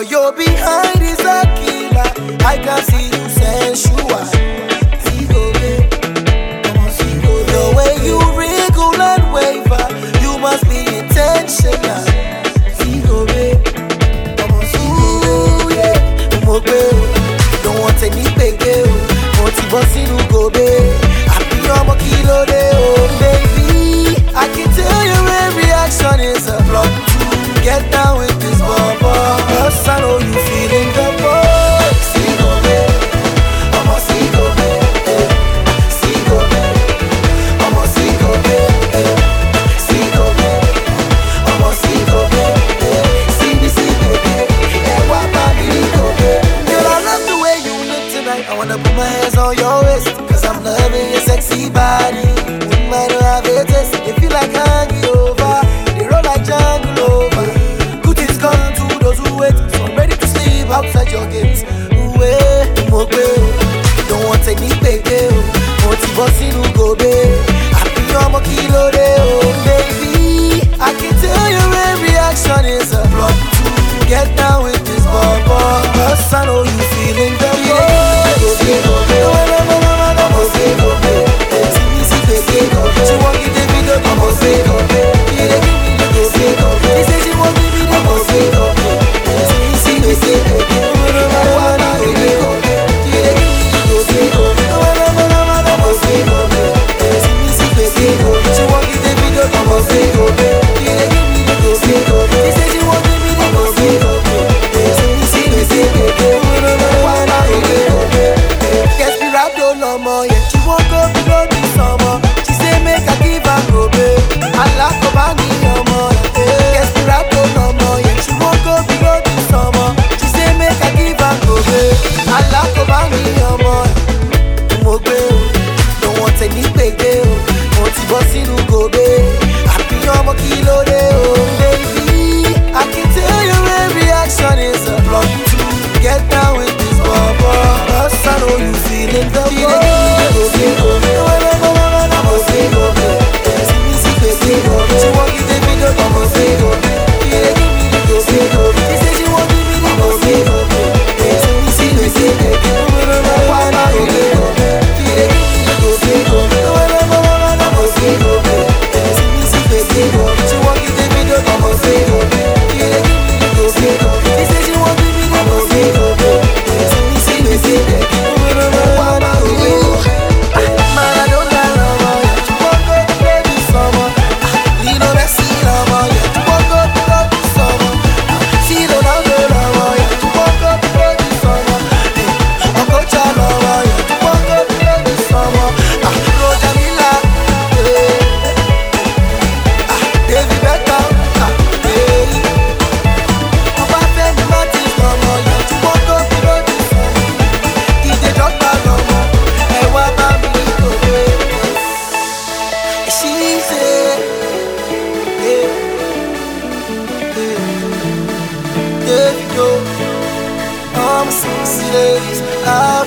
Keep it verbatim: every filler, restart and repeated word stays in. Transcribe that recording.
Girl, you're behind is a killer. I can see you sensual. Zigo, babe. The way you wriggle and waver, you must be intentional. Zigo, babe. Ooh, yeah. Don't want any big girl. Want to bust in go, babe. I be on my kilo, oh, baby. I can tell your every action is a plot to get down with this bubble. Cause I know you feeling the boy. Zigo, babe. I'm a Zigo, babe. Zigo, babe. I'm a Zigo, babe. Zigo, babe. I'm a Zigo, babe. See me, see me, babe. And what about me, go, babe. Girl, I love the way you look tonight. I wanna put my hands on your waist, cause I'm loving your sexy body. Wouldn't mind to have a taste. If you like hanging over, they roll like jungle over. Good things come to those who wait, so I'm ready to sleep outside your gates. Ooh, eh, don't want any big deal. Want to bust in go, babe. I be on my kilo, oh, baby. I can tell your every action is a plot to get down with this bubble. Cause I know you feeling the boy. She won't give the video, I'm a Zigo, babe. Yeah, they give me the go, Zigo, babe. They say she won't give me the go, Zigo, babe. See me, see me, babe. I wanna give me go, babe. Yeah, they give me the go, Zigo, babe. I'm a Zigo, babe. See me, see me, Zigo. She won't give the video, I'm a Zigo, babe. Yeah, they give me the go, Zigo, babe. They say she won't give me the go, Zigo, babe. See me, see me, see me, babe. I wanna give me go, babe. Guess me rap don't no more, yeah. She won't go below the summer. Make a give and go, babe. I like to bang in your mother. Yes, we rap no more, yeah. She won't go below the summer. She say make a give and go, babe. I like to bang in your mother. Don't want any big deal. Want to bust in go, babe. I be on my kilo, oh, baby. I can tell your every action is a plot to get down with this bubble. Cause I know you feeling the boy. She won't give the video, I'm a Zigo. Yeah, give me the go, Zigo. She say she won't give me the go, Zigo. See me, see me, see me. Why not you go? Yeah, give me the go, Zigo. I'm a Zigo. See me, see me, Zigo. She won't give the video, I'm a Zigo. Yeah, give me the go, Zigo. She say she won't give me the go, Zigo. See me, see me, see me. Why not you go? Man, I don't know. I'm a sexy ladies.